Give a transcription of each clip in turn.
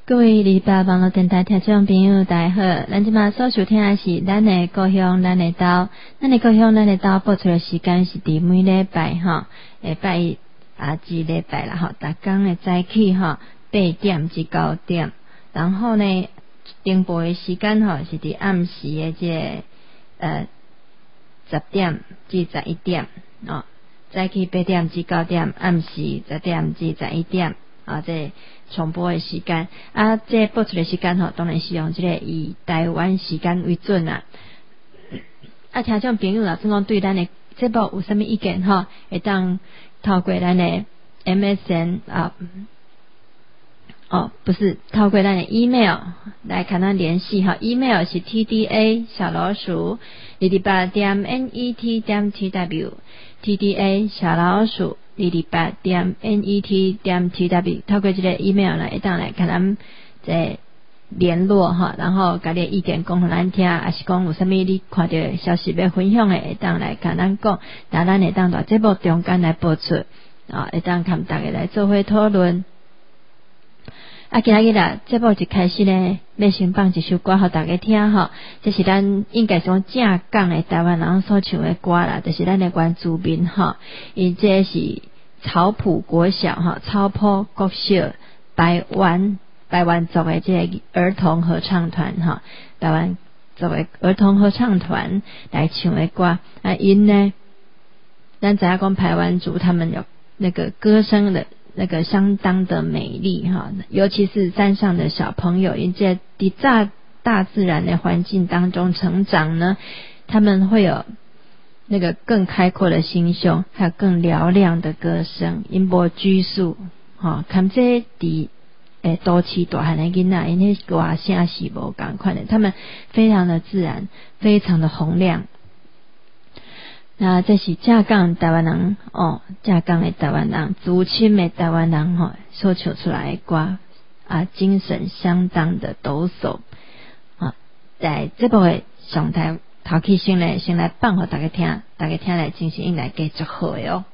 各位礼拜网络电台听众朋友大家好，咱即马所收听的是咱的故乡咱的岛，咱的故乡咱的岛播出的时间是伫每礼拜礼拜一至礼拜啦逐天的早起8点至9点，然后呢停播的时间是伫暗时的10点至11点早起8点至9点，暗时10点至11点这重播的时间这播出的时间当然是用这个以台湾时间为准啦。听众朋友若算讲对咱的节目有啥物意见会当透过咱的 MSN 不是透过咱的 email 来跟咱联系email 是 tda@228.net.tw tda@228.net.tw 透过这个 email 呢会当来跟咱联络然后把你的意见讲给咱听，还是讲有啥物你看到消息要分享的会当来跟咱讲，咱会当在节目中间来播出会当跟大家来做伙讨论。今日啦，节目一开始呢，要先放一首歌给大家听这是咱应该是讲正港的台湾人所唱的歌啦，就是咱的原住民因这是草埔国小草埔国小台湾族的这个儿童合唱团台湾族的儿童合唱团来唱的歌因呢，咱知影讲排湾族他们有那个歌声的那个相当的美丽尤其是山上的小朋友，因在大自然的环境当中成长呢，他们会有那个更开阔的心胸，还有更嘹亮的歌声，因无拘束看这伫都市大汉的囡仔，因那歌声是无同款的，他们非常的自然，非常的洪亮。那这是正港台湾人正港的台湾人，族亲的台湾人所唱出来的歌精神相当的抖擞在这部的上台头起先来放给大家听来精神应该继续好的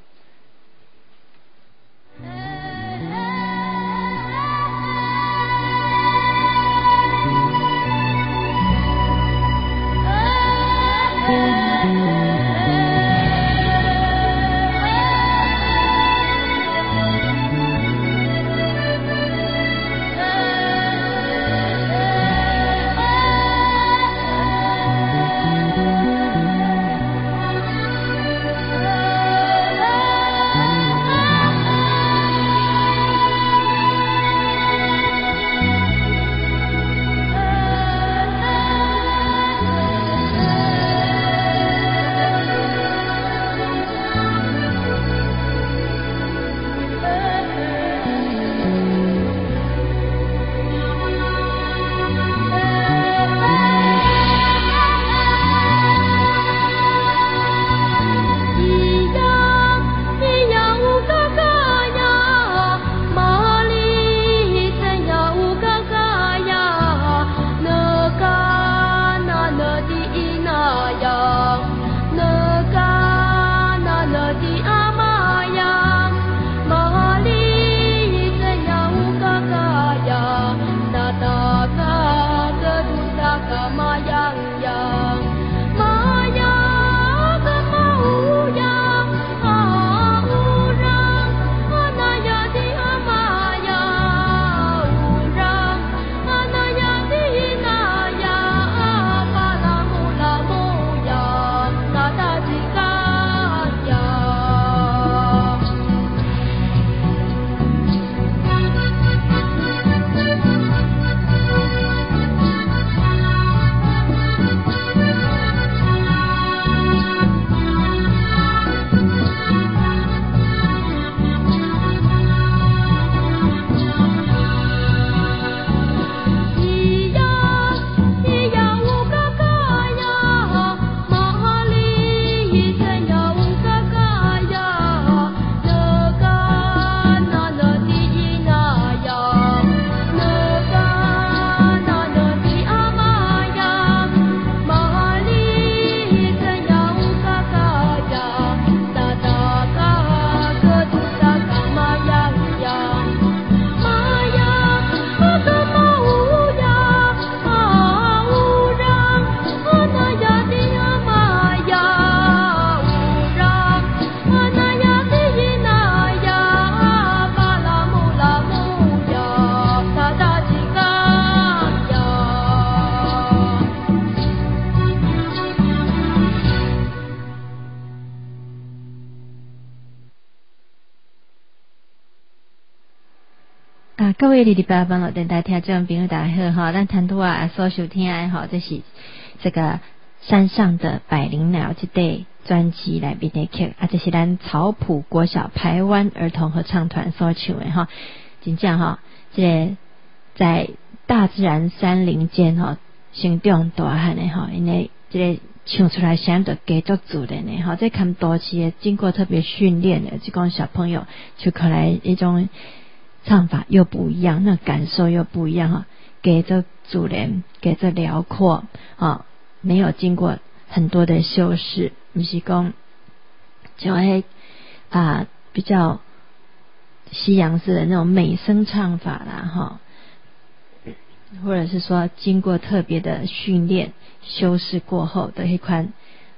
各位礼拜网络电台听众朋友大家好，咱谈多啊所收听的吼，这是这个山上的百灵鸟这类专辑来面的曲啊，这是咱草埔国小排湾儿童合唱团所唱的哈，真正哈，这个在大自然山林间哈生长大汉的哈，因为这个唱出来声都加足自然的哈，这看多次的经过特别训练的，就讲小朋友就可来一种唱法又不一样，那感受又不一样哈，给着主人，给着辽阔啊，没有经过很多的修饰，不是讲就会比较西洋式的那种美声唱法啦哈，或者是说经过特别的训练修饰过后的一款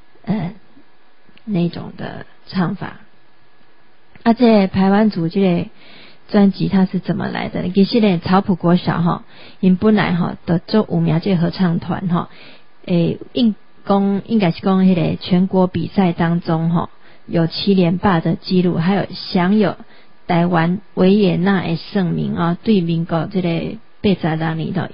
那种的唱法。这排湾族这个专辑它是怎么来的？其实呢，草埔国小哈，因本来哈的做有名这个合唱团哈，应该是讲迄个全国比赛当中哈，有7连霸的记录，还有享有台湾维也纳的盛名啊。对民国这个82年到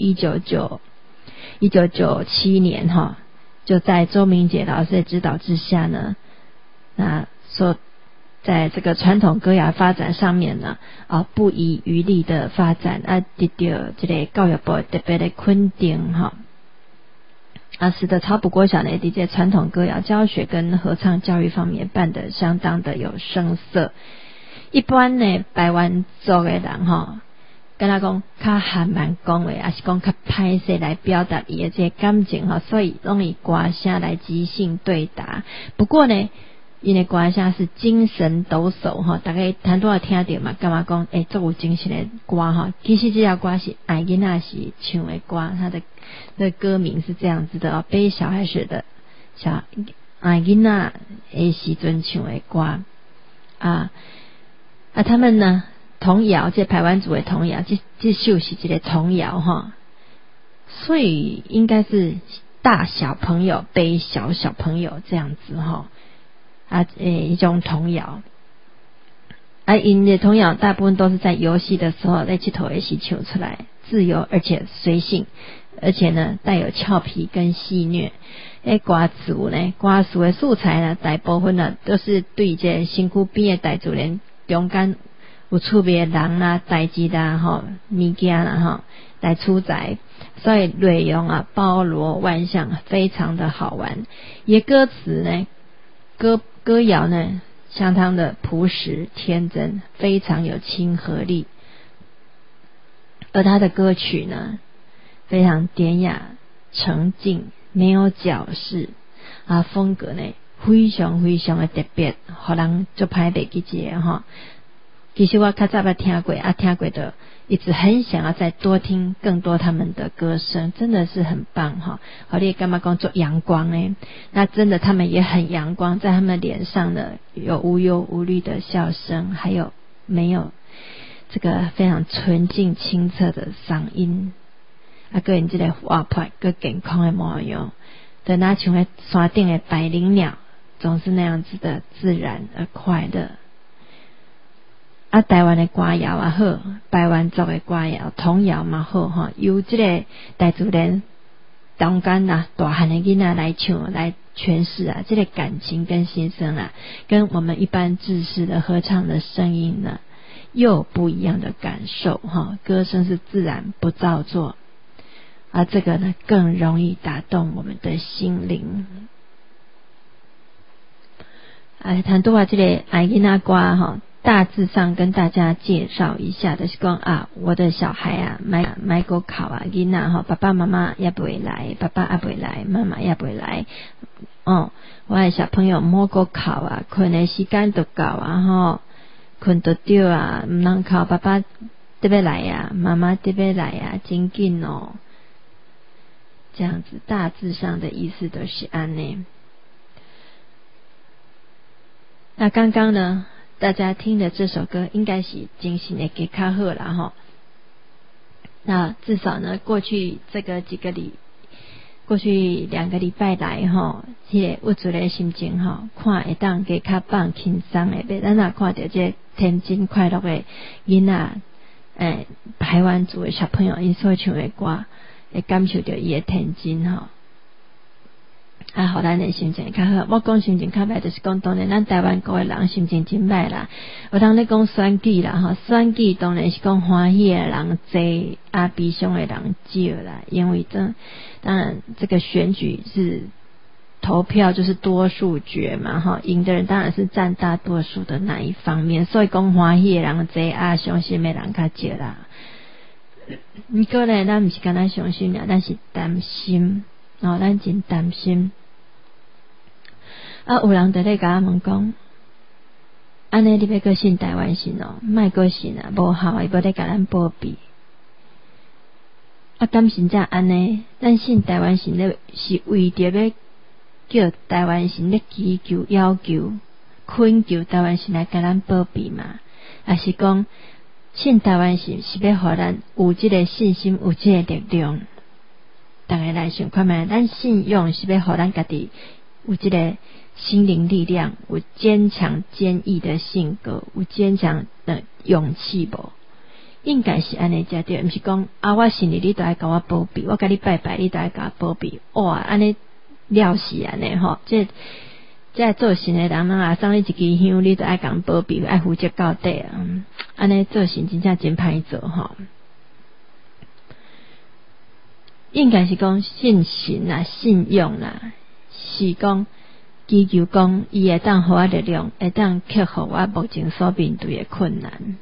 1997年哈，就在周明杰老师的指导之下呢，那在这个传统歌谣发展上面呢，不遗余力的发展得到这个教育部特别的肯定哈，使得草埔国小呢，在传统歌谣教学跟合唱教育方面办得相当的有声色。一般呢，排湾族的人哈，跟他讲较含慢讲话，还是讲较歹势来表达伊的这个感情哈，所以用以歌声来即兴对答。不过呢，因为歌声是精神抖擞哈，大概很多人听到嘛，干嘛讲这有精神的歌哈？其实这条歌是爱囡仔是唱的歌，它的歌名是这样子的背小孩时的小爱囡仔的时阵唱的歌他们呢童谣，这排湾族的童谣，这首是这个童谣哈，所以应该是大小朋友背小朋友这样子哈。一种童谣因的童谣大部分都是在游戏的时候在佚佗的时唱出来，自由而且随性，而且呢带有俏皮跟戏谑。歌词的素材呢，大部分呢都是对这身躯边的大自然中间有趣味的人啦、代志啦、物件啦来出材，所以内容包罗万象，非常的好玩。也歌词呢，歌谣呢，相当的朴实天真，非常有亲和力。而他的歌曲呢，非常典雅沉静，没有矫饰风格呢非常非常的特别，让人就拍袂记一个哈。其实我较早听过的，一直很想要再多听更多他们的歌声，真的是很棒哈。好，你干嘛讲做阳光那真的他们也很阳光，在他们脸上呢有无忧无虑的笑声，还有没有这个非常纯净清澈的嗓音个人这个活泼个健康的模样，等他像在山顶的百灵鸟，总是那样子的自然而快乐。台湾的歌谣好，排湾族的歌谣童谣嘛好由这个大自然中间大汉的囡仔来唱来诠释这个感情跟心声跟我们一般制式的合唱的声音呢又不一样的感受歌声是自然不造作，这个呢更容易打动我们的心灵。谈到这个爱囡仔歌大致上跟大家介绍一下的是讲我的小孩买过考囡仔爸爸妈妈也不会来，爸爸也不会来，妈妈也不会来我的小朋友摸过考困的时间都到困得到唔能考，爸爸得要来妈妈得要来真紧这样子大致上的意思都是安呢。那刚刚呢大家听的这首歌应该是精心的给较好啦那至少呢过去2个礼拜来这个有主的心情看会当加较放轻松的，咱若看到这天真快乐的囡仔排湾族的小朋友因所唱的歌，会感受到伊的天真吼。互咱的心情较好。我讲心情较歹，就是讲当然咱台湾国的人心情真歹啦。有当咧讲选举啦，吼，选举当然是讲欢喜的人多，悲伤的人少啦。因为当然这个选举是投票就是多数决嘛，吼，赢的人当然是占大多数的那一方面，所以讲欢喜的人多，伤心的人较少啦。不过呢，咱毋是干那伤心啦，咱是担心，咱真担心。有人在咧甲我问讲，安尼你要搁信台湾信莫搁信啊，无效，伊要咧甲咱保庇。敢信则安尼，咱信台湾信咧是为着要叫台湾信咧祈求、要求、恳求台湾信来甲咱保庇嘛？还是讲信台湾信是要互咱有即个信心、有即个力量？大家来想看觅，咱信仰是要互咱家己有即个心灵力量，有坚强坚毅的性格，有坚强的勇气无？应该是安尼才对，毋是讲我信你都爱甲我保庇，我甲你拜拜，你都爱甲我保庇。哇，安尼了是安尼吼，这做神的人送你一支香，你都爱甲保庇，爱负责到底啊！安尼做神真正真歹做吼。应该是讲信神啦、信仰啦，是讲祈求讲伊会当互我力量，会当克服我目前所面对的困难。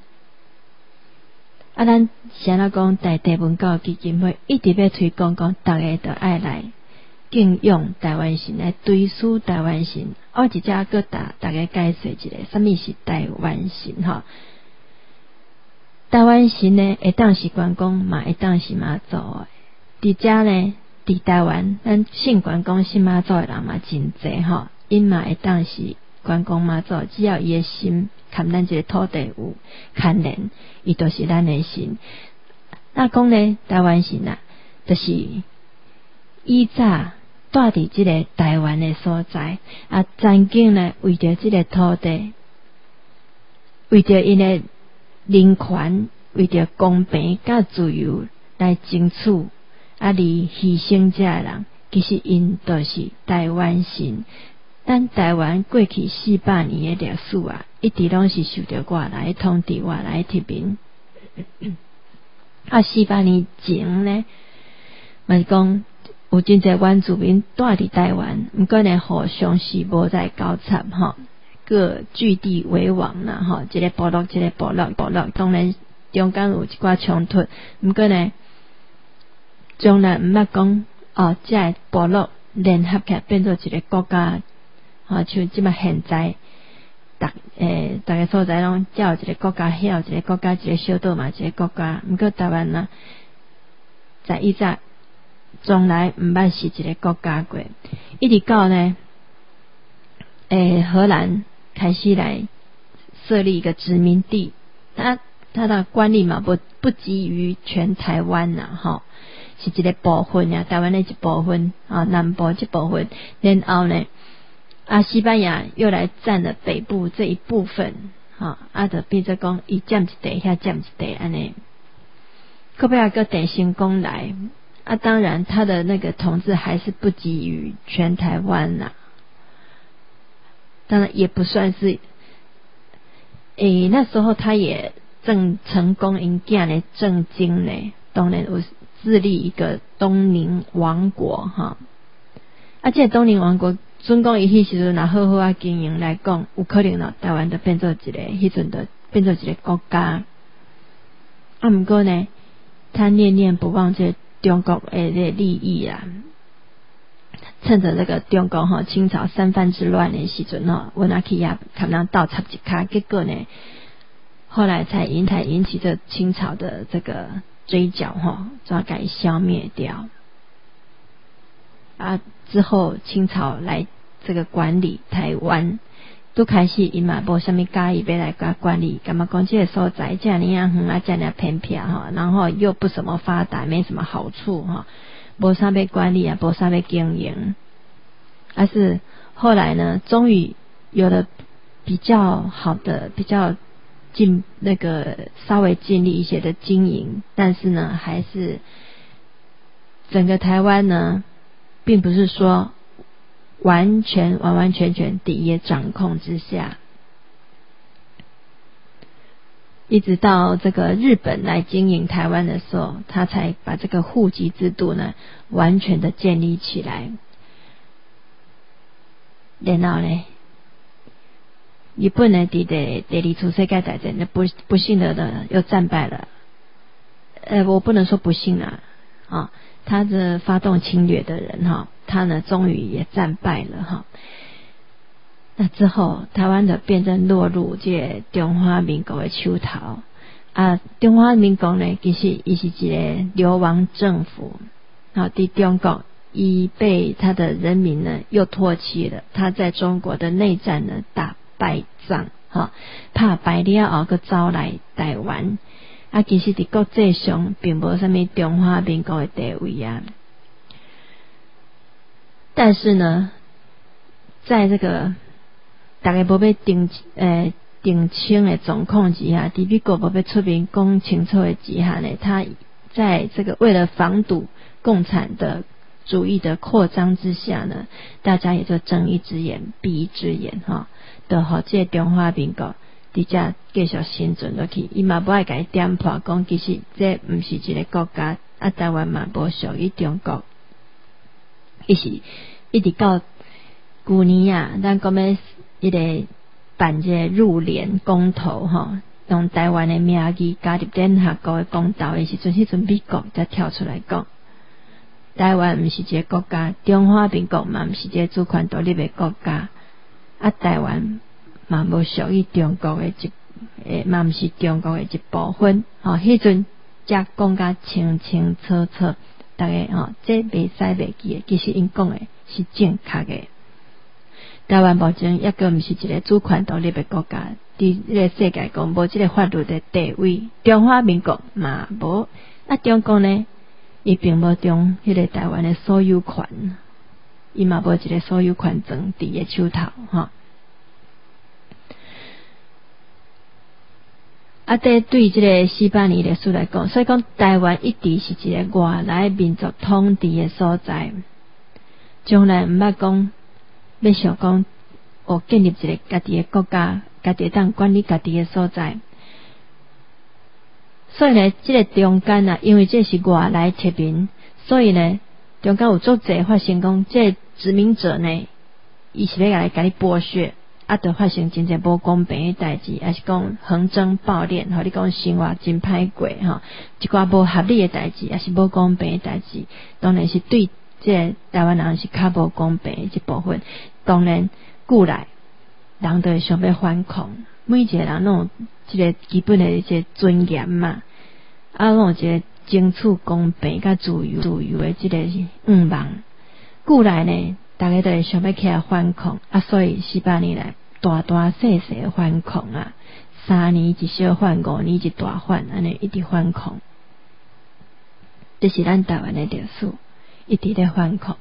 咱先来讲大地文教基金会一直要推广讲，大家都爱来敬仰台湾神，来追思台湾神。我直接搁大家解释一下，什么是台湾神吼？台湾神呢，会当是关公，嘛会当是妈祖的。伫遮呢，伫台湾，咱信关公、信妈祖的人嘛真济吼，因嘛会当是关公妈祖，只要伊的心含咱这个土地有牵连，伊就是咱的神。那讲呢，台湾神啊，就是以早住伫这个台湾的所在曾经呢，为着这个土地，为着因的人权，为着公平甲自由来争取。离牺牲者的人，其实因就是台湾神。咱台湾过去400年的历史一直拢是受到外来统治、外来殖民。400年前呢，嘛是讲有真侪原住民住伫台湾，毋过呢互相是无再交叉吼，各据地为王啦吼，一个部落一个部落，当然中间有一寡冲突，毋过呢。将来毋捌讲这个部落联合起来变做一个国家，像即嘛现在，大家所在拢有一个国家，遐有一个国家，一个小岛嘛，一个国家。毋过台湾呢，在以前从来毋捌是一个国家过，一直到呢，荷兰开始来设立一个殖民地，他的管理嘛不及于全台湾啦，吼。是一个部分呀，台湾的一部分南部这部分，然后呢，西班牙又来占了北部这一部分，就变做讲伊占一地，遐占一地安尼。可不要个等成功来当然他的那个统治还是不及于全台湾啦，当然也不算是，那时候他也正成功因囝的政经呢，当然有。自立一个东宁王国这个东宁王国准讲伊迄时阵若好好经营来讲，有可能台湾就变做一个迄阵就变做一个国家。毋过呢，他念念不忘这中国的利益啊，趁着这个中国清朝三藩之乱的时阵温阿去亚他们倒插一卡，结果呢，后来才引起这清朝的这个。追剿就要给消灭掉之后清朝来这个管理台湾，都开始因嘛无啥物介意要来管理，感觉讲这个所在这样远这样偏僻然后又不怎么发达，没什么好处无啥要管理无啥要经营。是后来呢，终于有了比较好的比较稍微尽力一些的经营，但是呢，还是整个台湾呢，并不是说完全第一掌控之下。一直到这个日本来经营台湾的时候，他才把这个户籍制度呢完全的建立起来。然后呢，日本呢第二次世界大战不幸的又战败了。我不能说不幸啦，他的发动侵略的人他呢终于也战败了那之后，台湾的变成落入这中华民国的手头中华民国呢，其实也是一个流亡政府在中国，已被他的人民呢又唾弃了。他在中国的内战呢打败仗打败了后又走来台湾其实在国际上并无什么中华民国的地位但是呢，在这个大家无要定清的状况之下，在美国无要出面讲清楚的之下呢，他在这个为了防堵共产的主义的扩张之下呢，大家也就睁一只眼闭一只眼就互这中华民国直接继续生存落去。伊嘛不爱甲伊点破讲，其实这不是一个国家台湾嘛无属于中国。一直到去年咱讲要一个办这个入联公投用台湾的名义加入联合国的公投的时阵，迄阵美国才跳出来讲，台湾不是一个国家，中华民国嘛不是一个主权独立的国家台湾嘛无属于中国的嘛不是中国的一部分迄阵才讲甲清清楚楚，大家这袂使袂记的，其实因讲的是正确的。台湾目前抑个毋是一个主权独立的国家，伫这个世界讲无这个法律的地位，中华民国嘛无中国呢，伊并无中迄个台湾的所有权，伊嘛无一个所有权证伫个手头对这个400年历史来讲，所以讲台湾一直是一个外来民族统治的所在，将来毋捌讲要想讲建立一个家己的国家，家己当管理家己的所在。所以呢，这个中间因为这是外来殖民，所以呢，中间有足侪发生讲，这个殖民者呢，伊是要来甲你剥削就发生真正无公平的代志，还是讲横征暴敛你讲生活真歹过一寡无合理的代志，还是无公平的代志，当然是对这台湾人是较无公平的一部分。当然古来人都会想要反抗，每一个人拢有一个基本的一些尊严嘛拢有一个争取公平甲自由的这个愿望。古来呢，大家都会想要起来反抗所以400年来大细的反抗3年一小反，5年一大反，安尼一直反抗。这是咱台湾的历史，一直在反抗。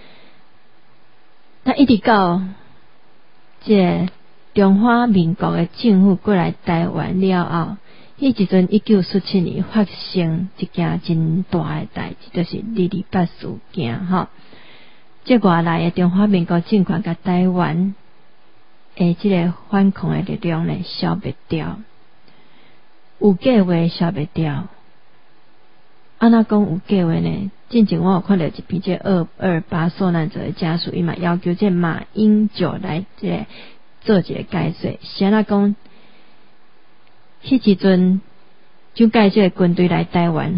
那一直到这中华民国的政府过来台湾了后，迄一阵1947年发生一件真大的代志，就是228事件这外来的中华民国政权甲台湾这个反抗的力量呢消灭掉，有计划消灭掉。怎讲有计划呢？之前我有看到一篇这228受难者的家属，伊嘛要求这马英九来做一个解说。是怎讲？迄时阵就介这个军队来台湾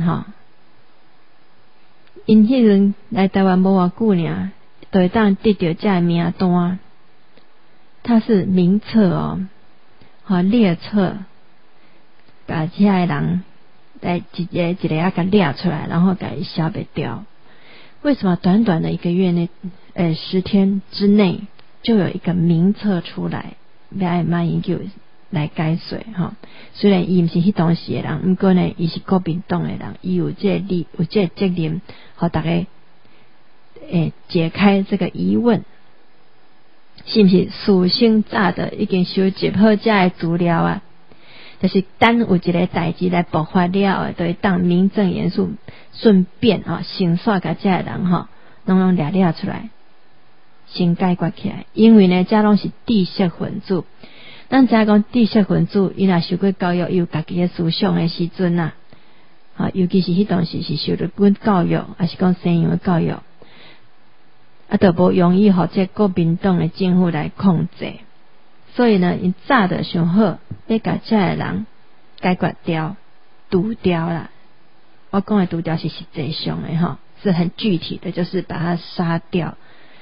因迄阵来台湾无偌久尔，就会当得到这名单。它是名册列册，把这些人来一个给列出来，然后给消灭掉。为什么短短的1个月内10天之内就有一个名册出来，要马英九来解说虽然伊毋是迄当时的人，不过呢，伊是国民党的人，伊有这个责任，和大家解开这个疑问，是不是私生炸的已经收集好这的资料就是等有一个代志来爆发了，就会当名正言顺顺便先煞甲这人拢掠出来，先解决起来。因为呢，这拢是知识分子。咱知影讲知识分子，伊若受过教育，有家己的思想的时阵啊，尤其是迄当时是受日本教育，还是讲西洋的教育，就无容易互这国民党的政府来控制。所以呢，因早就想好要甲这个人解决掉、除掉啦。我讲的除掉是实际上的是很具体的，就是把他杀掉。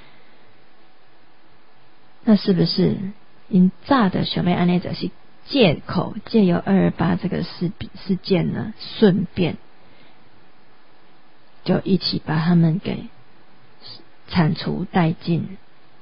那是不是因早的想要安尼，就是借由228这个事件呢，顺便就一起把他们给铲除殆尽。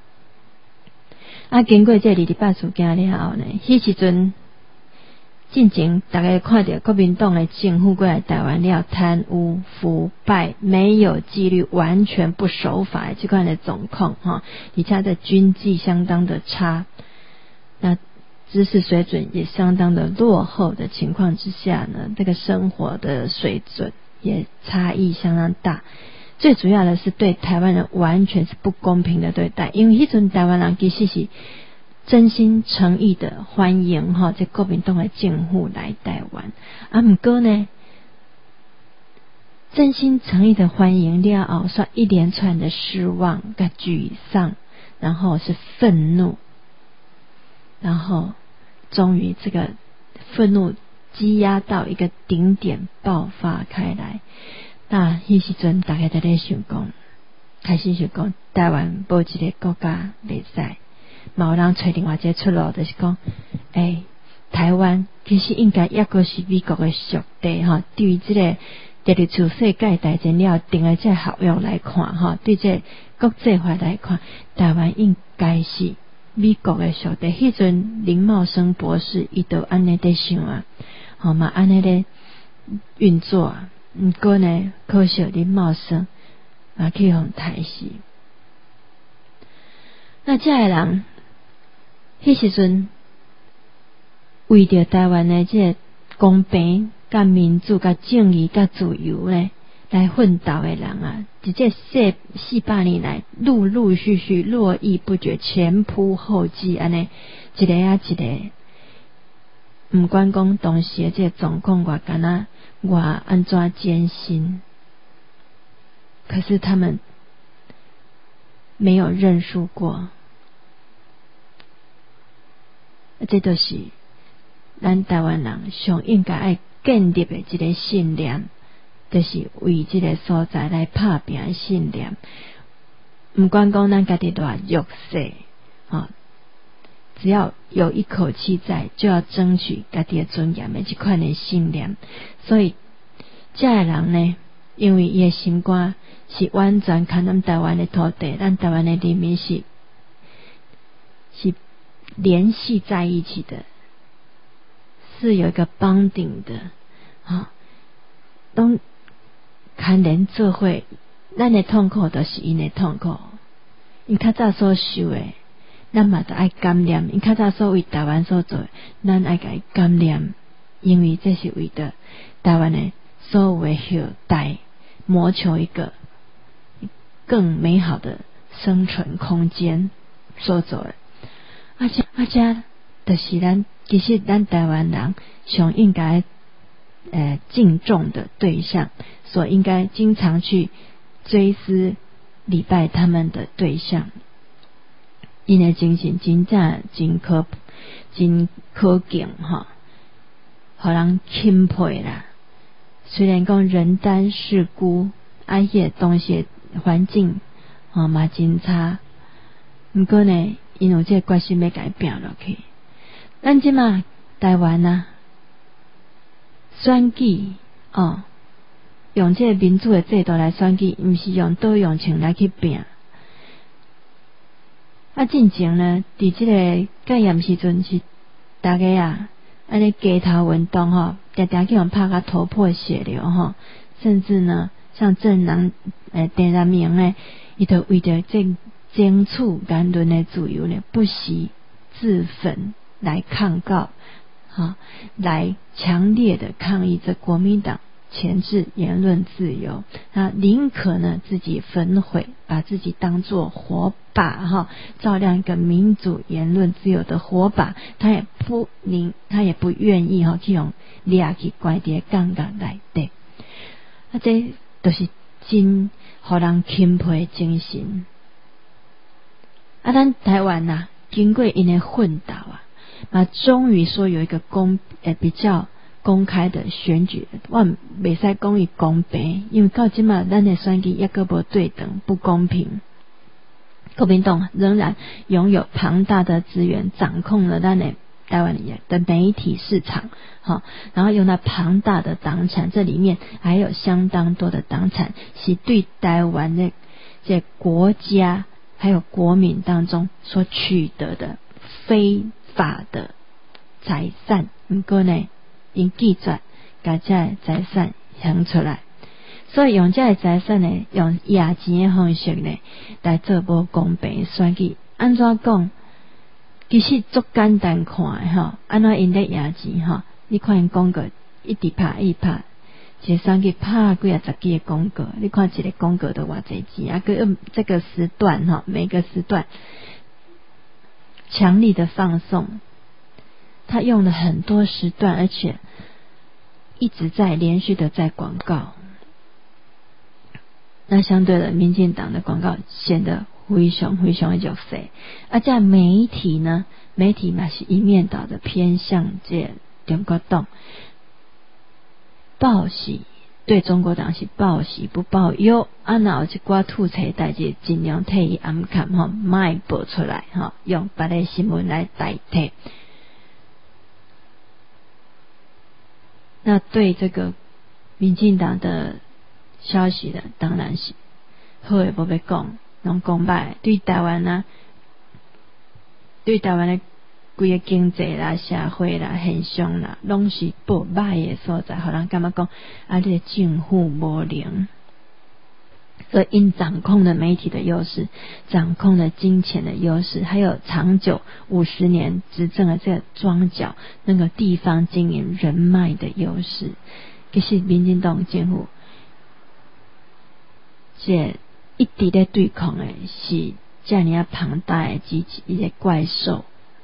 经过这28事件了后呢，迄时阵进前大家看到国民党的政府过来台湾了，贪污腐败、没有纪律、完全不守法的这款的状况而且的军纪相当的差，那知识水准也相当的落后的情况之下呢，这个生活的水准也差异相当大。最主要的是对台湾人完全是不公平的对待，因为迄阵台湾人其实是真心诚意的欢迎这国民党的政府来台湾，不过呢，真心诚意的欢迎了后，说一连串的失望跟沮丧，然后是愤怒，然后终于这个愤怒积压到一个顶点爆发开来。那迄时阵大家在咧想讲，开始想讲台湾无一个国家袂使，嘛有人找另外一个出路，就是讲，台湾其实应该抑阁是美国的属地对于这个第二次世界大战了定的这合约来看对这国际法来看，台湾应该是美国的属地。迄阵林茂生博士伊都安尼在想嘛安尼咧运作不过呢，可惜林茂生去互杀死。那这个人迄时阵为着台湾的这个公平、甲民主、甲正义、甲自由呢，来奋斗的人在这400年来，陆陆续续络绎不绝，前仆后继安尼，一个一个。不管讲当时的这个状况我安怎艰辛，可是他们没有认输过。这就是咱台湾人上应该爱建立的一个信念，就是为这个所在来打拼的信念。不管讲咱家己多弱势只要有一口气在，就要争取家己的尊严的这款的信念。所以这个人呢，因为伊的心肝是完全跟咱台湾的土地，咱台湾的人民是联系在一起的，是有一个bonding的都牵连做伙，咱的痛苦都是因的痛苦，因较早所受的咱嘛都爱感念，因较早所为台湾所做，咱爱甲伊感念，因为这是为着台湾的所有的后代谋求一个更美好的生存空间所做的。这就是其实咱台湾人上应该敬重的对象，所应该经常去追思礼拜他们的对象。因的精神真正真可敬互人钦佩啦。虽然讲人单势孤，迄当时环境嘛真差，不过呢，因有这个决心要改变落去。咱即马台湾选举用这个民主的制度来选举，不是用多用情来去拼。进前呢，伫这个戒严时阵是大家安尼街头运动常常去用拍甲头破血流甚至呢，像郑南明呢，伊就为着这争取言论的自由呢，不惜自焚来抗告来强烈的抗议这国民党钳制言论自由，他宁可呢自己焚毁，把自己当作火把照亮一个民主言论自由的火把，他也不愿意去用抓去关在杠杆内底。这就是真让人钦佩的精神。咱台湾经过因的奋斗终于说有一个比较公开的选举，我袂使讲伊公平，因为到即嘛咱的选举也个无对等，不公平。国民党仍然拥有庞大的资源，掌控了咱的台湾的媒体市场，然后用那庞大的党产，这里面还有相当多的党产是对台湾的这国家还有国民当中所取得的非法的财产，不过呢因记载把这财产响出来，所以用这财产呢，用野钱的方式呢来做无公平的选举。安怎讲？其实足简单看的安怎因咧野钱你看因广告一直拍，一个选举拍几啊十几个广告，你看一个广告都偌济钱个这个时段每个时段强力的放送。他用了很多时段，而且一直在连续的在广告。那相对的，民进党的广告显得非常非常的弱势。这媒体呢，媒体嘛是一面倒的偏向这中国党，报喜对中国党是报喜不报忧。若有一寡突出代志，尽量替伊暗砍莫报出来用别的新闻来代替。那对这个民进党的消息呢，当然是好的无要讲，拢讲歹。对台湾的规个经济啦、社会啦、现象啦，拢是报歹的所在，互人感觉讲这个政府无能。所以因掌控了媒体的优势，掌控了金钱的优势，还有长久50年执政的这个庄脚那个地方经营人脉的优势。其实民进党政府这一直在对抗的是这样庞大的一个怪兽。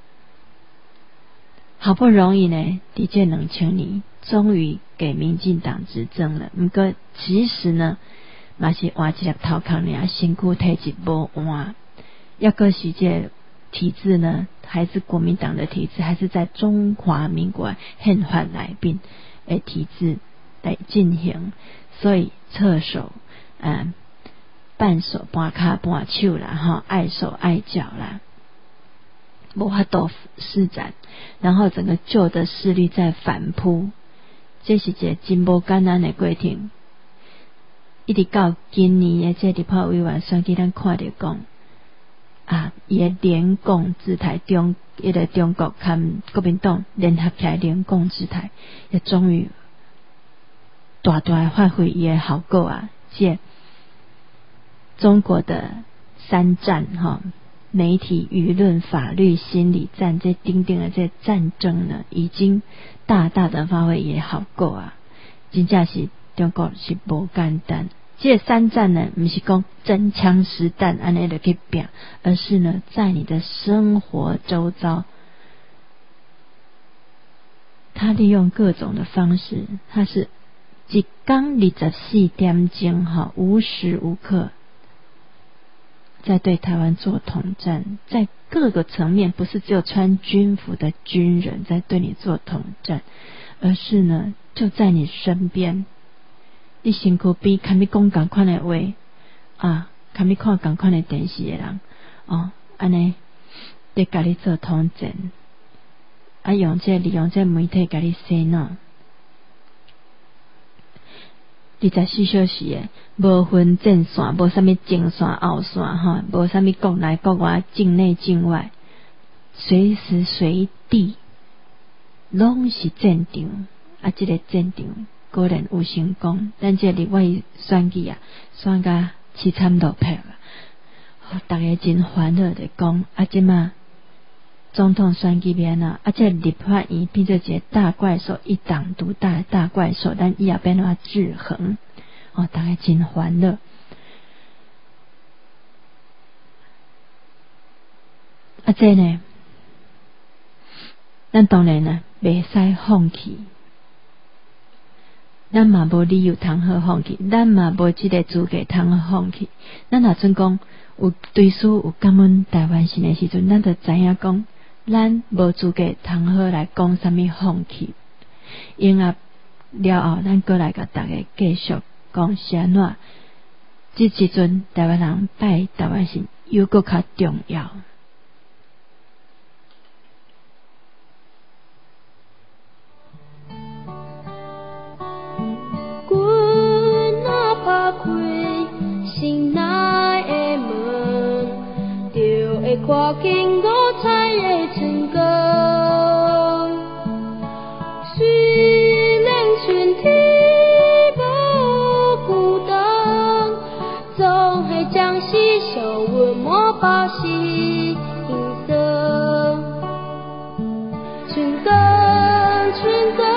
好不容易呢，在这2000年终于给民进党执政了，不过其实呢嘛是换一粒头壳尔，身躯体质无换，要个是这体制呢，还是国民党的体制，还是在中华民国宪法内面的体制来进行，所以侧手半手半脚半手啦碍手碍脚啦，无法度施展，然后整个旧的势力在反扑，这是一个真无简单的过程。一直到今年的这立法委员选举，咱看到讲伊的联共姿态，伊个中国和国民党联合起来联共姿态，也终于大大发挥伊的效果这中国的3战媒体、舆论、法律、心理战，这顶顶的这战争呢，已经大大的发挥伊的效果真正是中国是无简单。这3战呢，不是讲真枪实弹安尼的去拼，而是呢，在你的生活周遭，他利用各种的方式，他是一天24点钟无时无刻在对台湾做统战，在各个层面，不是只有穿军服的军人在对你做统战，而是呢，就在你身边。你身躯边看你讲同款的话看你看同款的电视的人安尼在甲你做统战利用这媒体甲你洗脑。24小时的无分正线，无啥物前线后线无啥物国内国外境内境外，随时随地拢是战场这个战场果然有成功，咱这立委选举选甲凄惨落魄大家真欢乐的讲即嘛总统选举面啊，这立法院变做一个大怪兽，一党独大的大怪兽，咱以后变怎制衡？大家真烦恼。这呢，咱当然呢，袂使放弃。咱嘛无理由通好放弃，咱嘛无即个资格通好放弃。咱若准讲有对此有感恩台湾心的时阵，咱就知影讲，咱无资格通好来讲啥物放弃。音乐了后，咱过来甲大家继续讲是安怎。即时阵台湾人拜台湾神又搁较重要。 打开心内的门，就会看见五彩的春光。虽然春天无孤单，总会将是笑阮满把心酸。春光，春光。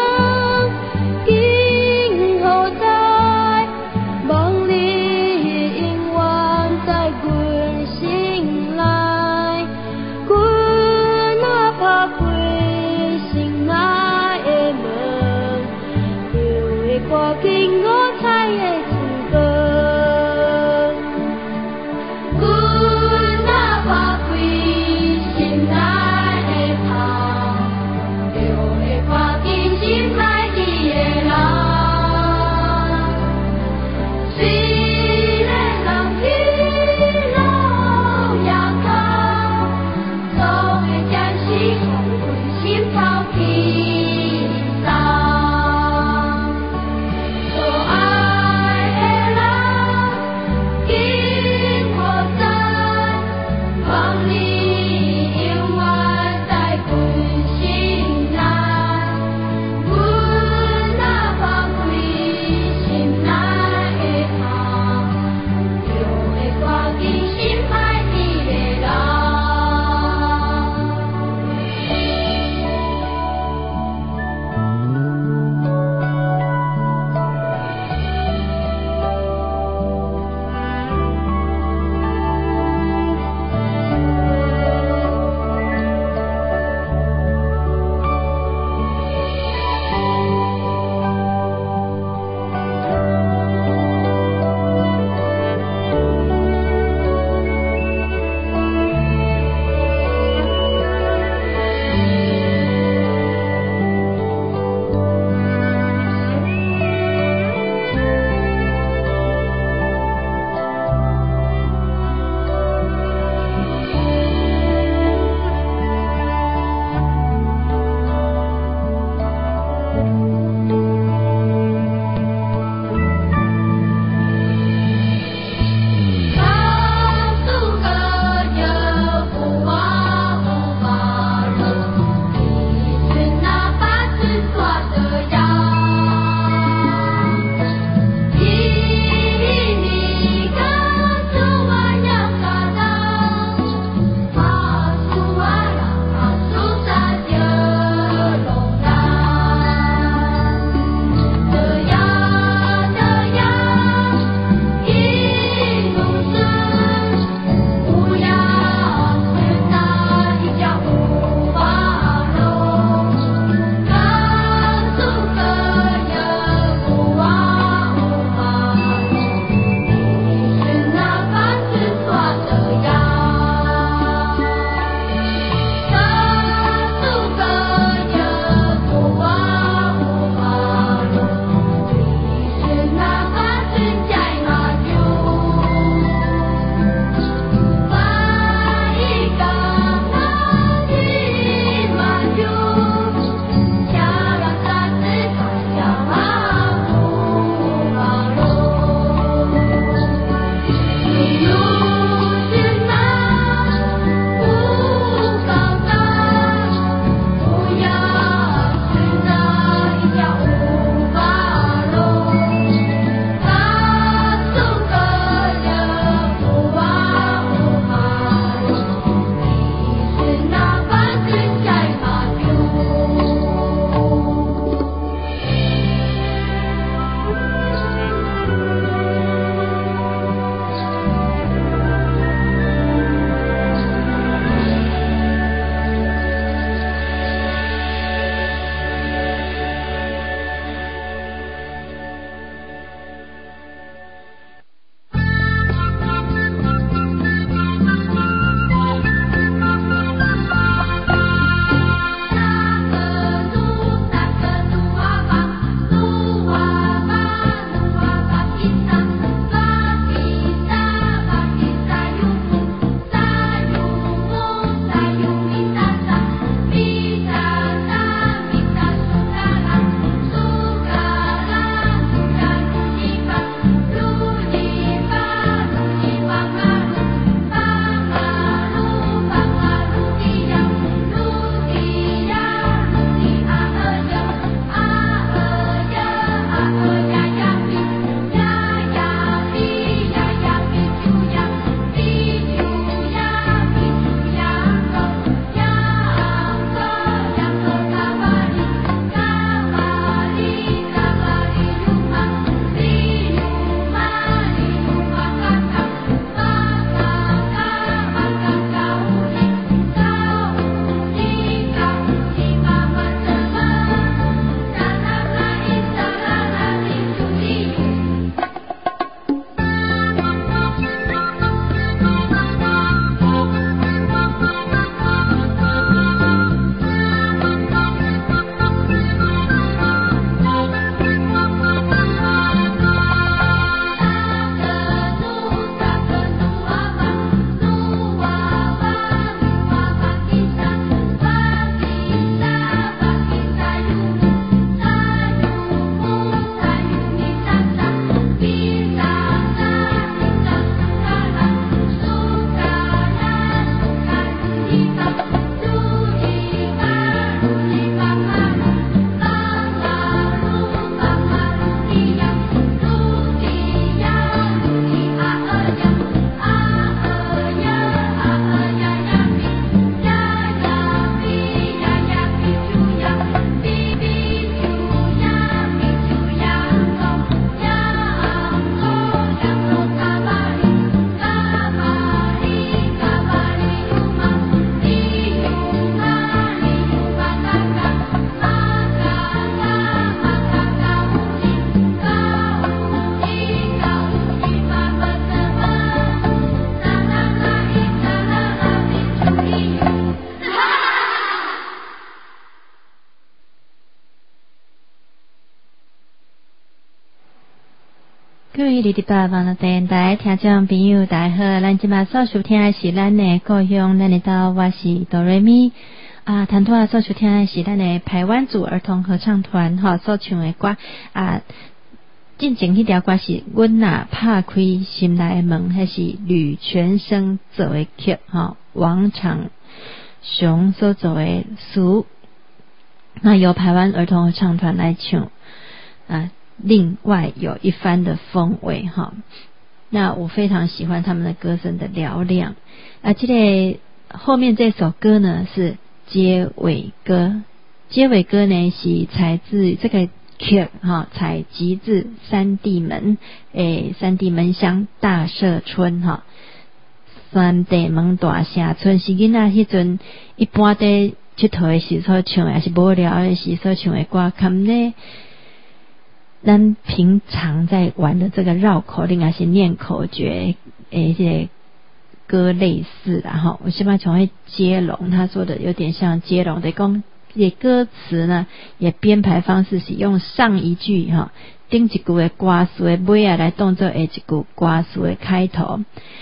各位日报网络电台听众朋友大家好，咱今麦所收听的是咱的故乡，咱的岛，我是哆瑞咪谈拖所收听的是咱的排湾族儿童合唱团所唱的歌进前迄条歌是阮若拍开心内的门，迄是吕全生做的曲王长雄所做的词，那由排湾儿童合唱团来唱另外有一番的风味那我非常喜欢他们的歌声的嘹亮这个后面这首歌呢是结尾歌，结尾歌呢是采自这个曲采集自三地门三地门乡大社村三地门大社村是囡仔迄阵一般在佚佗的时所唱的，还是无聊的时所唱的歌，看呢咱平常在玩的这个绕口令还是念口诀这些歌类似啦我希望从会接龙，他说的有点像接龙的讲这歌词呢也编排方式是用上一句顶一句的歌词的尾来当作下一句歌词的开头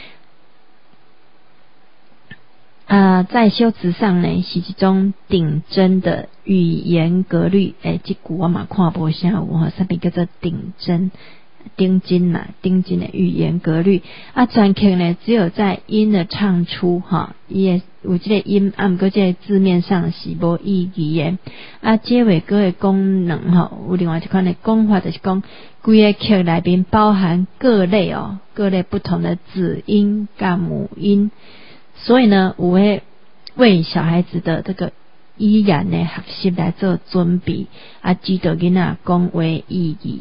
在修辞上呢是一种顶真的语言格律这句我嘛看不下有什么叫做顶真的语言格律全曲呢只有在音的唱出也有这个音不过这个字面上是无意义的结尾歌的功能有另外一款的讲法，就是讲规个曲内面包含各类不同的子音跟母音，所以呢有会为小孩子的这个依然的学习来做准备指导囡仔讲话意义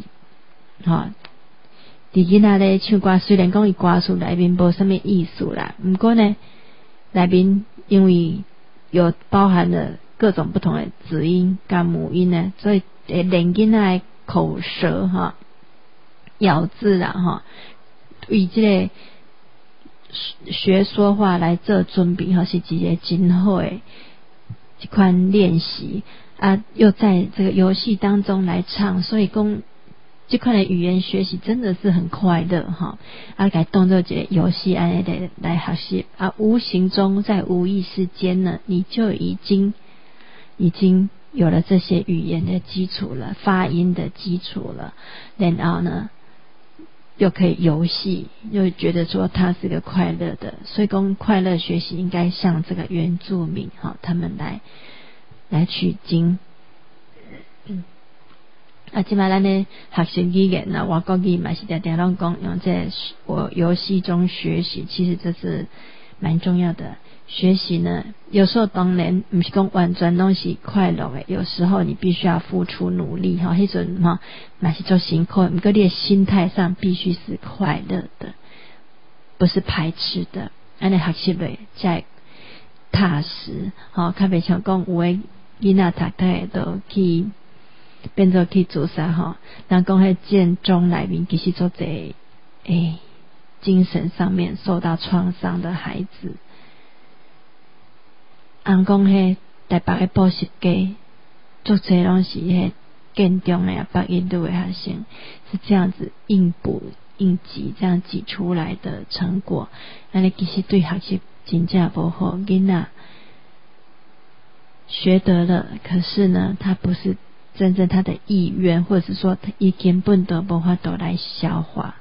囡仔咧唱歌虽然讲伊歌词内面无什么意思啦，不过呢内面因为有包含了各种不同的子音跟母音呢，所以练囡仔的口舌咬字啦为这个学说话来做准备是一个真好的一款练习又在这个游戏当中来唱，所以讲这款的语言学习真的是很快乐给当作一个游戏来学习无形中在无意识间呢你就已经有了这些语言的基础了，发音的基础了，然后呢又可以游戏，又觉得说它是个快乐的，所以讲快乐学习应该像这个原住民他们来取经现在咱的学习语言外国语嘛是常常拢讲用在游戏中学习，其实这是蛮重要的。学习呢有时候当然不是讲完全都是快乐的，有时候你必须要付出努力那阵嘛是做辛苦，不过你的心态上必须是快乐的，不是排斥的，这样学习的才踏实较袂像讲有的囡仔读册都去变做去自杀人讲迄建中内面其实做侪精神上面受到创伤的孩子，人讲迄台北的补习家做侪拢是迄建中的北印度的学生，是这样子硬补硬挤这样挤出来的成果，那其实对学习真正不好，囡仔学得了，可是呢他不是真正他的意愿，或者是说他根本都没法度来消化。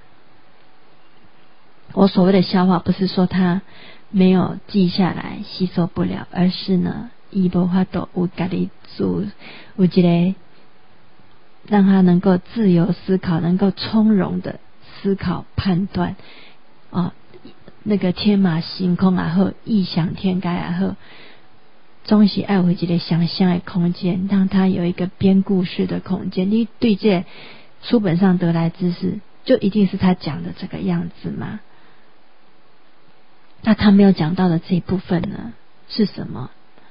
我所谓的消化不是说他没有记下来吸收不了，而是呢他没法度有自己有一个让他能够自由思考，能够从容的思考判断那个天马行空也好，异想天开也好，总是要有一个想象的空间，让他有一个编故事的空间。你对这书本上得来知识就一定是他讲的这个样子吗？那他没有讲到的这一部分呢是什么？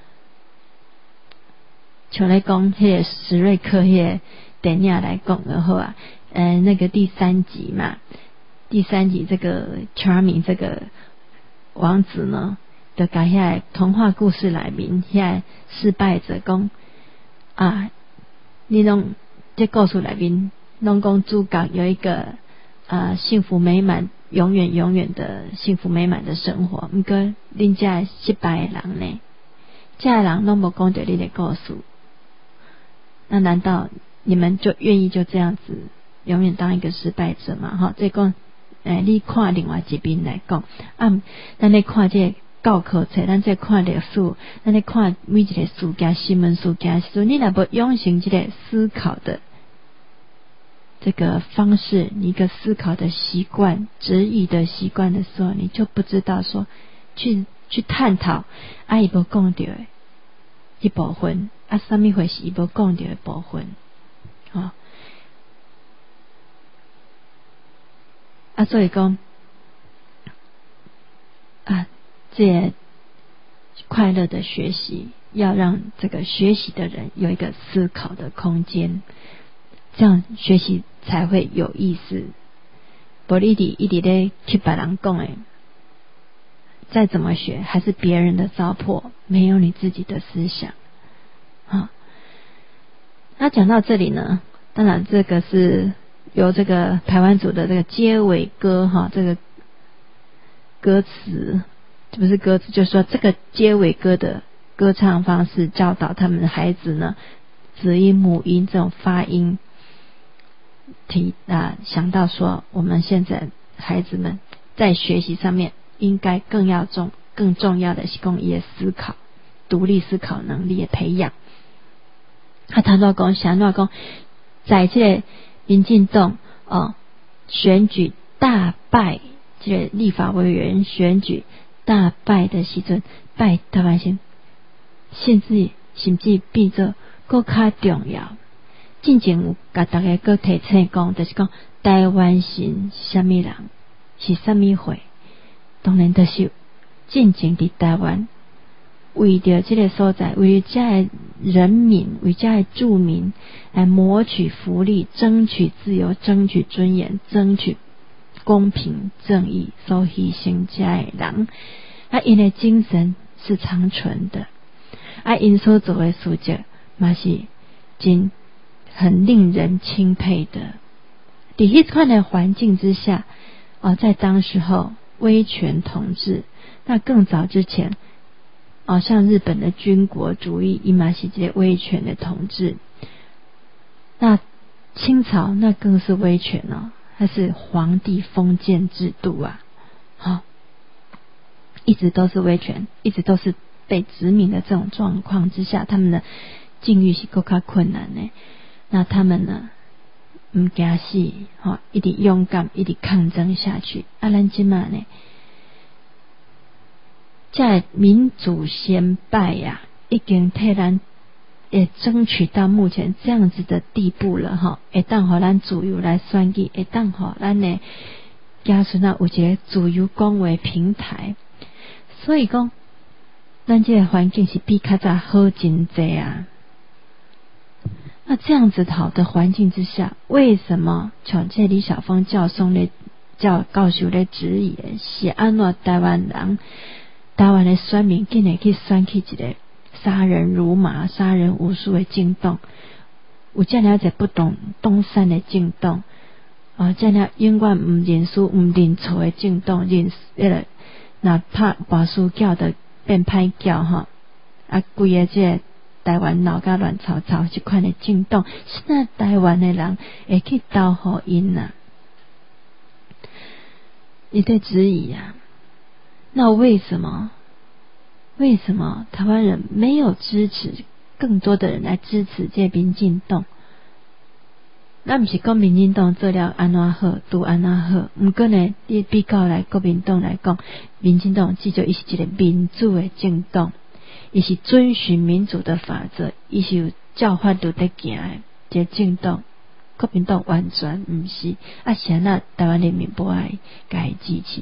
像来讲迄个史瑞克迄个电影来讲的话那个第三集这个 Charming 这个王子呢就把遐童话故事内面遐失败者讲你拢这故事内面拢讲主角有一个幸福美满，永远的幸福美满的生活。不过恁这失败的人呢，这的人都没讲到你的故事，那难道你们就愿意就这样子永远当一个失败者吗？哈，这讲你看另外一边来讲咱咧看这个教科册，咱在看历史，咱咧看每一个事件、新闻事件时，你若无养成这个思考的这个方式，你一个思考的习惯、质疑的习惯的时候，你就不知道说去探讨伊无讲到的一部分什么会是伊无讲到的部分所以讲这个快乐的学习要让这个学习的人有一个思考的空间，这样学习才会有意思。不然一直在去别人讲的，再怎么学还是别人的糟粕，没有你自己的思想。那讲到这里呢，当然这个是由这个台湾组的这个结尾歌这个歌词，不是歌词，就是说这个结尾歌的歌唱方式教导他们的孩子呢，子音母音这种发音想到说我们现在孩子们在学习上面应该更重要的是讲伊的思考，独立思考能力的培养。谈到讲想到讲在这个民进党选举大败，这个立法委员选举大败的时阵，拜台湾省甚至变作更加重要。进前有甲大家搁提醒讲，就是讲台湾省什么人是什么会，当然就是进前伫台湾为着这个所在，为着这个人民，为这个住民来谋取福利，争取自由，争取尊严，争取公平正义所牺牲这个人因的精神是长存的因所做的事情嘛是真很令人钦佩的。在迄款的环境之下在当时候威权统治，那更早之前像日本的军国主义伊嘛是这个威权的统治，那清朝那更是威权它是皇帝封建制度一直都是威权，一直都是被殖民的这种状况之下，他们的境遇是更加困难的。那他们呢不怕死一直勇敢，一直抗争下去咱现在呢这民主先败已经替咱也争取到目前这样子的地步了会当让咱自由来选举，会当让咱的子孙有一个自由讲话平台。所以讲咱这个环境是比较早好真多那这样子好的环境之下，为什么像这李晓峰教授咧质疑是安怎台湾的选民竟然去选起一个杀人如麻、杀人无数的政党，有这样一个不懂东山的政党这样永远不认输不认错的政党，那怕跋输叫的变歹叫规个这个台湾闹甲乱糟糟这款的政党，现在台湾的人会去投互因你在质疑那为什么台湾人没有支持更多的人来支持这民进党？那不是讲民进党做了安怎好都安怎好，不过呢你比较来国民党来讲，民进党至少伊是一个民主的政党，伊是遵循民主的法则，伊是有照法度在行的这个政党。国民党完全不是是那台湾人民不爱该支持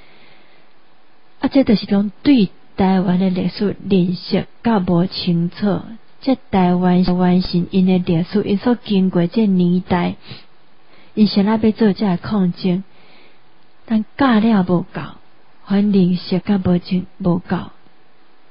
这就是讲对台湾的历史认识较无清楚，这台湾是因的历史，因所经过这年代，因先要做这个抗争，但教了无够，还认识较无够，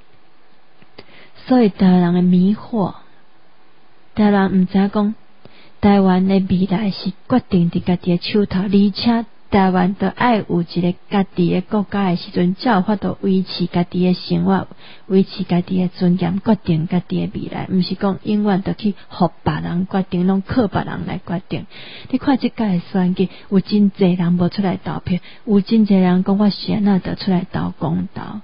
所以台湾人的迷惑，台湾人不知道讲台湾的未来是决定伫家己的手头，而且台湾都爱有一个家己的国家的时阵，才有法度维持家己的生活，维持家己的尊严，决定家己的未来，毋是讲永远都去互别人决定，拢靠别人来决定。你看即届的选举，有真侪人无出来投票，有真侪人讲我选哪就出来投公投。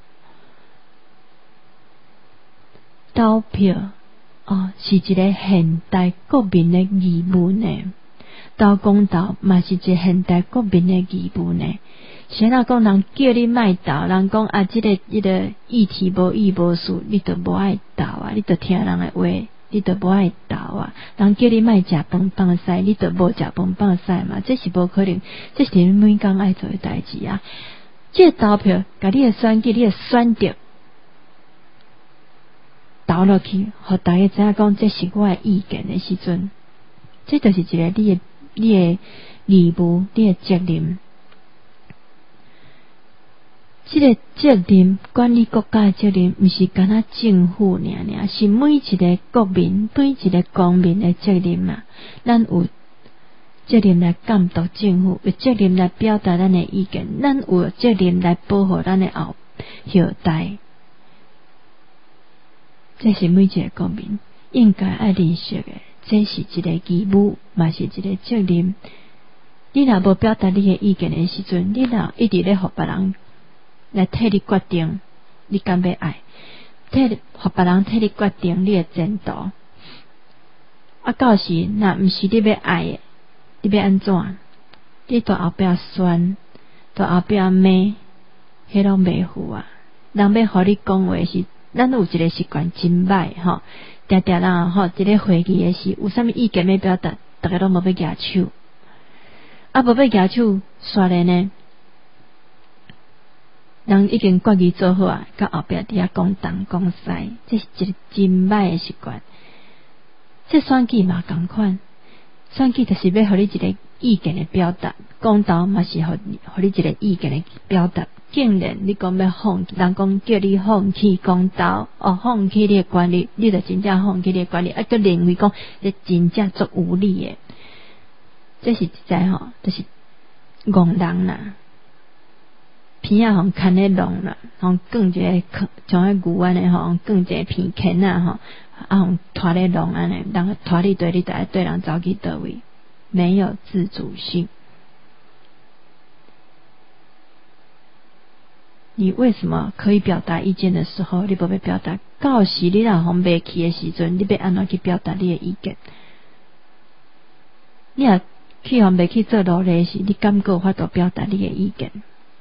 投票是一个现代国民的义务呢。投公投嘛是一个现代国民的义务呢。谁若讲人叫你莫投，人讲这个议题无义无事，你就无爱投啊，你就听人的话，你就无爱投啊。人叫你莫食饭放屎，你就无食饭放屎嘛，这是无可能，这是你每工爱做的代志啊。这个投票，甲你的选举，你的选择投落去，互大家知影讲这是我的意见的时阵，这就是一个你的义务，你的责任。这个责任，管理国家的责任，毋是干那政府尔，是每一个国民、每一个公民的责任啊。咱有责任来监督政府，有责任来表达咱的意见，咱有责任来保护咱的后代。这是每一个国民应该爱认识的，这是一个义务，嘛是一个责任。你若无表达你的意见的时阵，你若一直咧互别人来替你决定，你敢要爱？互别人替你决定你的前途。到时若毋是你要爱的，你要安怎？你到后壁酸，到后壁骂，迄拢袂赴啊！人要互你讲话是。咱有一个习惯真歹吼，定定人吼，一个会议的时，有啥物意见要表达，大家拢无要举手，无要举手，煞咧呢，人已经决议做好啊，到后壁伫遐讲东讲西，这是一个真歹的习惯。这选举嘛同款，选举就是要互你一个意见的表达，公投嘛是互你一个意见的表达。竟然你讲要放弃，人讲叫你放弃公投，放弃你的权利，你就真正放弃你的权利，就认为讲你真正足无理的，这是一在就是戆人啦，片啊看咧弄啦，放更一个像迄牛安尼更一个片坑啊拖咧弄安尼，人拖你对，你就爱对人走去倒位，没有自主性。你为什么可以表达意见的时候，你不要表达？到时你若红袂去的时阵，你要安怎去表达你的意见？你若去红袂去做努力时，你敢有法度表达你的意见？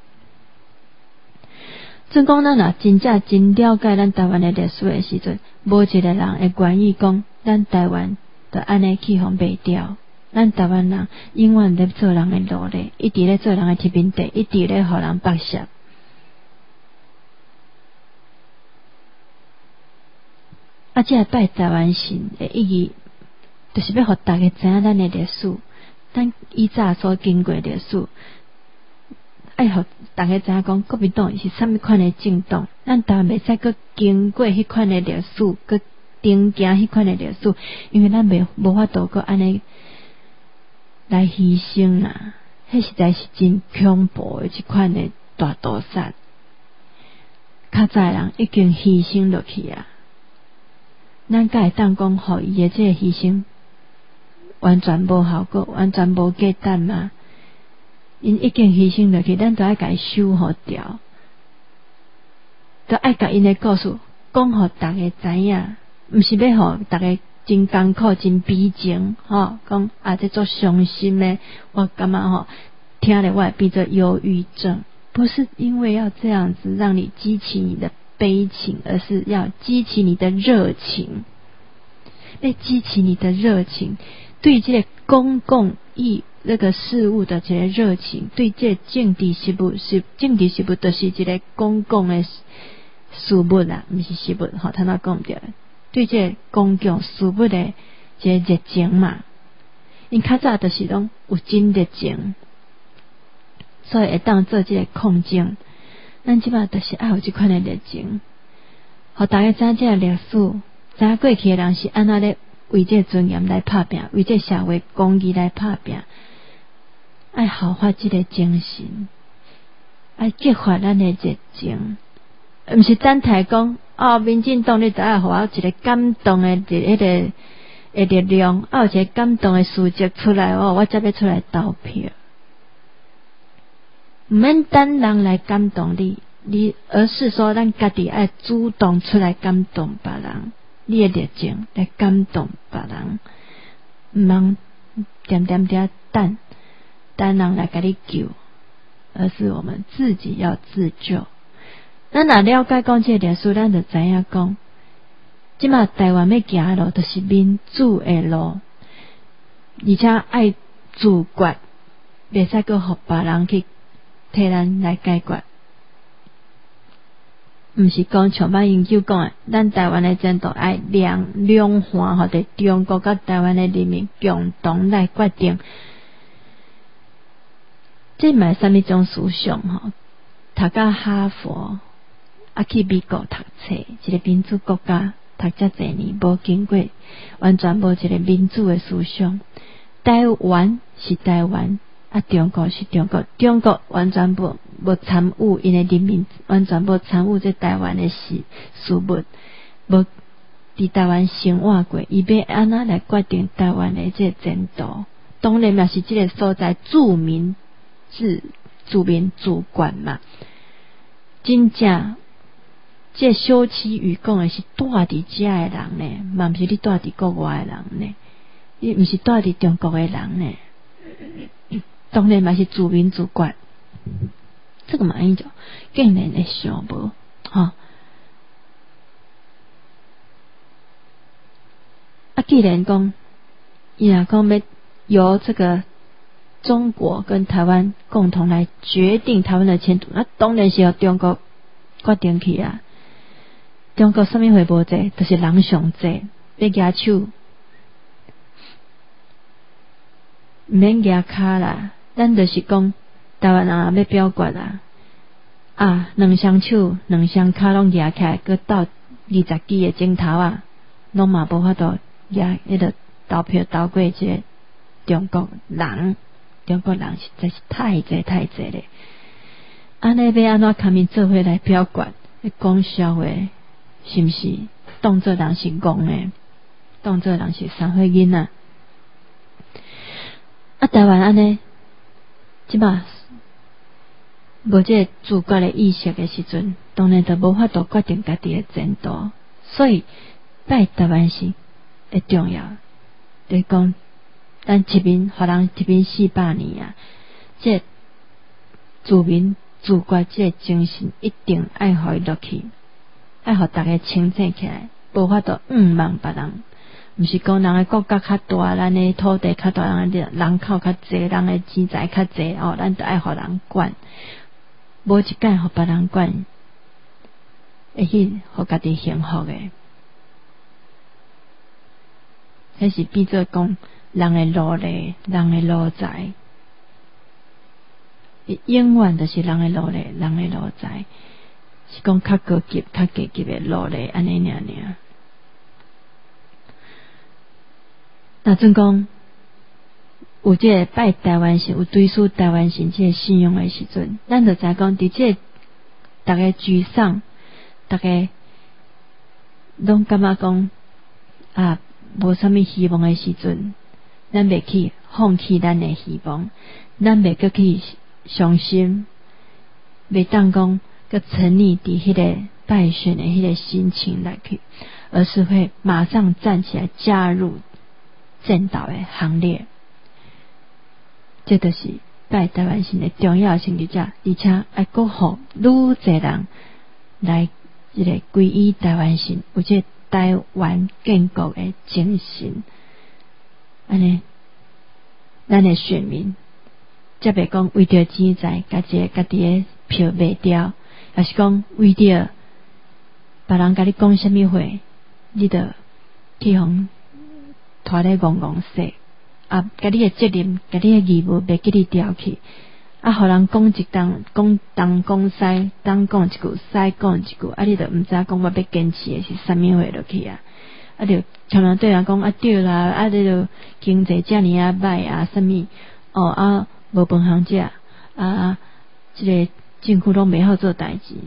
真讲咱若真正真了解咱台湾的历史的时阵，无一个人会愿意讲咱台湾就安尼去红袂掉。咱台湾人永远咧做人的奴隶，一直咧做人的铁面地，一直咧互人剥削。这个拜台湾神的意义，就是要互大家知影咱的历史，咱以前所经过的历史，爱互大家知影讲国民党是啥物款的政党，咱台湾袂使搁经过迄款的历史，搁顶行迄款的历史，因为咱无法度搁安尼来牺牲啦，迄实在是真恐怖的一款的大屠杀，较早人已经牺牲落去啊。咱才会当讲，互伊的这个牺牲完全无效果，完全无价值嘛？因已经牺牲落去，咱都爱甲伊守护掉，都爱甲因的故事讲互大家知影，毋是要互大家真艰苦、真悲情讲这做伤心的，我感觉听了我会变做忧郁症，不是因为要这样子让你激起你的悲情，而是要激起你的热情，要激起你的热情，对这个公共那个事物的这个热情，对这个政治事务就是一个公共的事物啦，不是事物他那讲对，对这个公共事物的这个热情嘛，因较早就是拢有真热情，所以会当做这个抗争。咱即摆就是爱有这款的热情，互大家知影这个历史，知影过去的人是安怎咧为这尊严来拍拼，为这社会公义来拍拼，爱效法这个精神，爱激发咱的热情，毋是单台讲民进党你就爱互我一个感动的迄个力量，有一个感动的事迹出来我才要出来投票。毋免等人来感动你，而是说咱家己爱主动出来感动别人，你的热情来感动别人，毋通点等人来甲你救，而是我们自己要自救。咱若了解讲这个历史，咱就知影讲，即马台湾要行的路，就是民主的路，而且爱自决，袂使阁互别人去替咱来解决。毋是讲像马英九讲的，咱台湾的制度爱两岸或者中国甲台湾的人民共同来决定。这嘛是啥物种思想读到哈佛去美国读册，一个民主国家读遮侪年，无经过完全无一个民主的思想。台湾是台湾，中国是中国，中国完全无参与因的人民，完全无参与这台湾的事务，无伫台湾生活过，伊要安怎来决定台湾的这前途？当然嘛是这个所在自民自管嘛。真正这小七语讲的是住伫遮的人呢，嘛毋是你住伫国外的人呢，你毋是住伫中国的人呢。当然嘛是自民自管，这个嘛应就竟然会想无既然讲伊若讲要由这个中国跟台湾共同来决定台湾的前途，那当然是由中国决定去啊。中国什么会无济，就是人上济，要举手，毋免举骹啦。咱就是讲台湾人要表决两双手两双骹拢举起来，佮斗20支的钟头拢嘛无法度迄个投票投过这个中国人实在是太济咧。安尼要安怎卡面做伙来表决？讲笑话是毋是？当作人是戆的，当作人是三岁囡仔。台湾安尼，即马无这个自觉的意识的时阵，当然就无法度决定家己的前途。所以拜台湾是会重要，就是讲咱互人殖民400年这自民自觉这个精神一定爱互伊落去，爱互大家清醒起来，无法度望别人。毋是讲人的国家较大，咱的土地较大，人口较济，人的钱财较济咱就爱互人管，无一间互别人管，会去互家己幸福的。迄是变做讲人的努力，人的路财，永远就是人的努力，人的路财，是讲较高级、较低级的努力，安尼尔。那阵讲有这个拜台湾神，有追溯台湾神这个信仰的时阵，咱就知讲伫这大家沮丧，大家拢感觉讲无啥物希望的时阵，咱袂去放弃咱的希望，咱袂阁去伤心，袂当讲阁沉溺伫迄个败选的迄个心情来去，而是会马上站起来加入战斗的行列。这就是拜台湾神的重要性伫遮，而且爱阁互愈侪人来这个皈依台湾神，有这台湾建国的精神。安尼，咱的选民才袂讲为着钱财，家己的票卖掉，也是讲为着别人甲你讲什么话，你就去互拖咧戆说甲你的责任，甲你的义务袂记你调去，互人讲一档，讲东讲西，东讲一句，西讲一句，你就毋知讲我要坚持的是啥物话落去就常常对人讲对啦，你就经济遮尔歹什么无饭通食这个政府拢袂好做代志，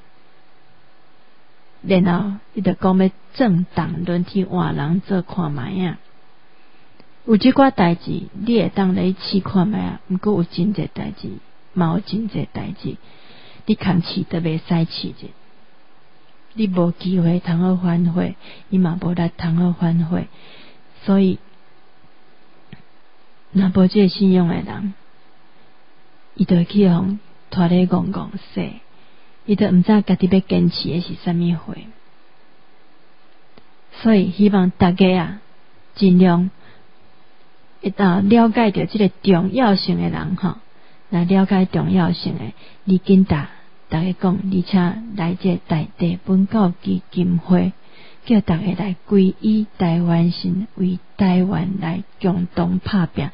然后伊就讲要政党轮替换人做看卖啊。有即寡代志，你会当来试看卖啊。毋过有真侪代志，嘛有真侪代志，你看试都袂使试者。你无机会通好反悔，伊嘛无力通好反悔，所以若无这个信用的人，伊就会去互拖咧戆戆说，伊就毋知家己要坚持的是啥物货。所以希望大家尽量了解到这个重要性的人若了解重要性的，你紧大家讲，而且来这大地本教基金会，叫大家来皈依台湾神，为台湾来共同拍拼。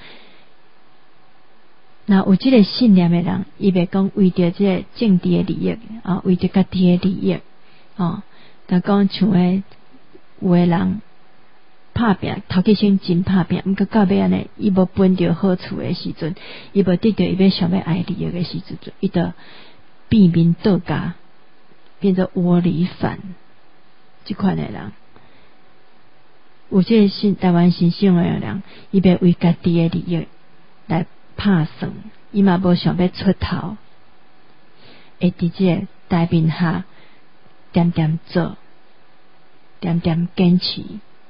那有这个信念的人，伊袂讲为着这个政治的利益为着家己的利益但讲像有的人拍拼，头几先真拍拼，毋过到尾安尼，伊无分着好处的时阵，伊无得到伊要想要爱利益的时阵，伊就避免倒家，变作窝里反。这款的人，有这个台湾信仰的人，伊要为家己的利益来拍算，伊嘛无想要出头，会伫这个台面下点点做，点点坚持。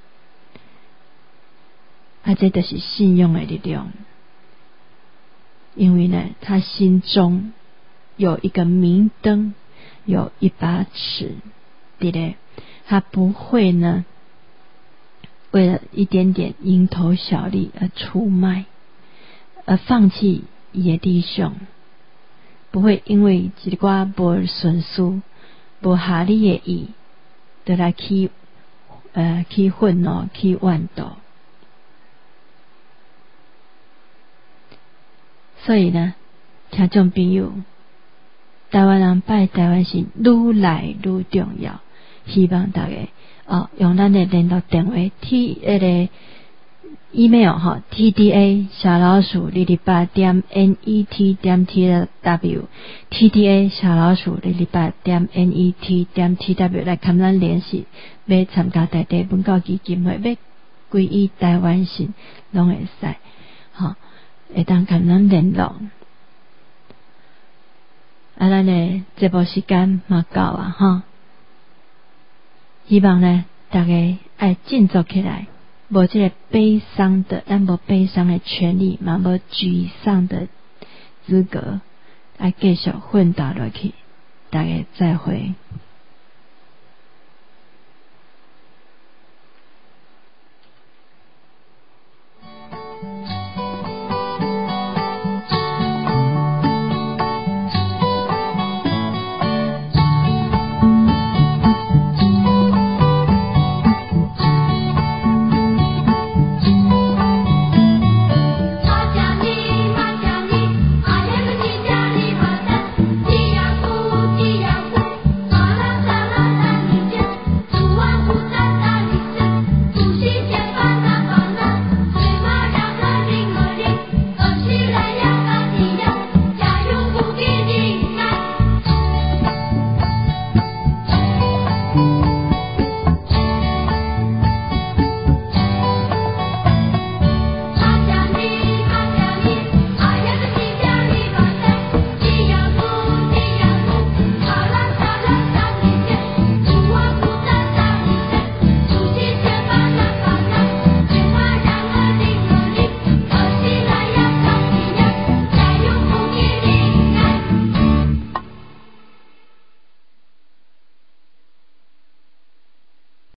这就是信用的力量，因为呢，他心中有一个明灯，有一把尺，对不对？他不会呢，为了一点点蝇头小利而出卖，而放弃伊的理想，不会因为一寡无顺事、无合理的意，就来去愤怒、去怨妒。所以呢，听众朋友，台湾人拜台湾神愈来愈重要，希望大家用咱的联络电话 email tda @net.net.tw tda@net.net.tw 来跟咱联系，要参加大地本教基金会，要皈依台湾神，拢会使会当跟咱联络。咱的节目时间嘛到希望呢大家爱振作起来，无这个悲伤的，咱无悲伤的权利，嘛无沮丧的资格，爱继续奋斗落去。大家再会。